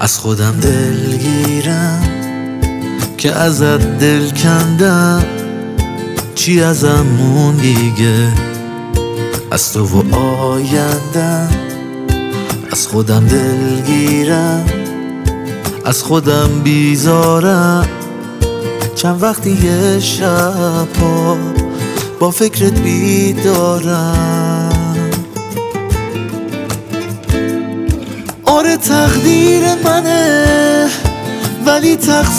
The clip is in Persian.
از خودم دلگیرم که ازت دل کندم، چی ازم مون دیگه از تو و آیندم. از خودم دلگیرم، از خودم بیزارم، چند وقتی یه شب‌ها با فکرت بیدارم. آره تقدیر منه ولی